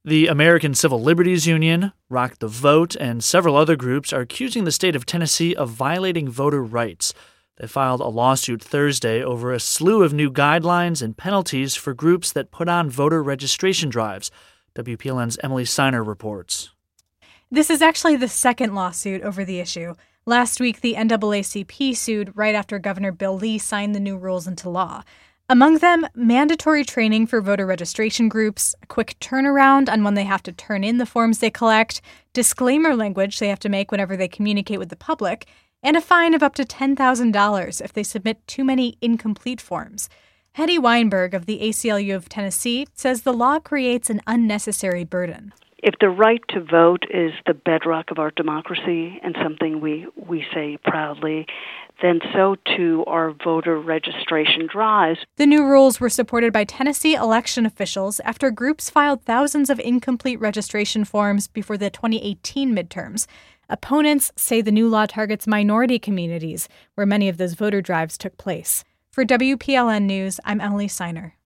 The American Civil Liberties Union, Rock the Vote, and several other groups are accusing the state of Tennessee of violating voter rights. They filed a lawsuit Thursday over a slew of new guidelines and penalties for groups that put on voter registration drives. WPLN's Emily Siner reports. This is actually the second lawsuit over the issue. Last week, the NAACP sued right after Governor Bill Lee signed the new rules into law. Among them, mandatory training for voter registration groups, a quick turnaround on when they have to turn in the forms they collect, disclaimer language they have to make whenever they communicate with the public, and a fine of up to $10,000 if they submit too many incomplete forms. Hetty Weinberg of the ACLU of Tennessee says the law creates an unnecessary burden. If the right to vote is the bedrock of our democracy and something we say proudly, then so too are voter registration drives. The new rules were supported by Tennessee election officials after groups filed thousands of incomplete registration forms before the 2018 midterms. Opponents say the new law targets minority communities, where many of those voter drives took place. For WPLN News, I'm Emily Siner.